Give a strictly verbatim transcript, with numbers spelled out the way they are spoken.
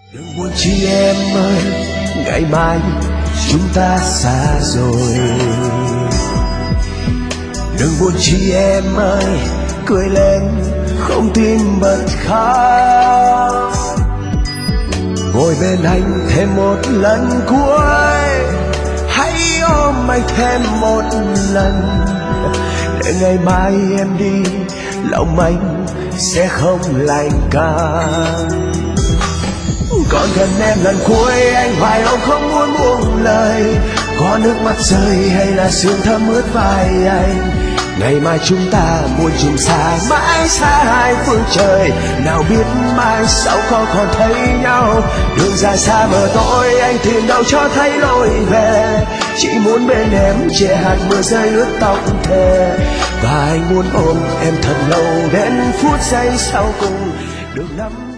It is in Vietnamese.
Đừng buồn chi em ơi, ngày mai chúng ta xa rồi. Đừng buồn chi em ơi, cười lên không tim bật khóc. Ngồi bên anh thêm một lần cuối, hãy ôm anh thêm một lần, để ngày mai em đi lòng anh sẽ không lạnh căng. Còn gần em lần cuối anh hoài ôm không muốn buông lời, có nước mắt rơi hay là sương thấm ướt vai anh. Ngày mai chúng ta muôn trùng xa mãi xa hai phương trời, nào biết mai sau khó còn thấy nhau. Đường dài xa mờ tối anh tìm đâu cho thấy lối về, chỉ muốn bên em che hạt mưa rơi ướt tóc thề. Và anh muốn ôm em thật lâu đến phút giây sau cùng, đường năm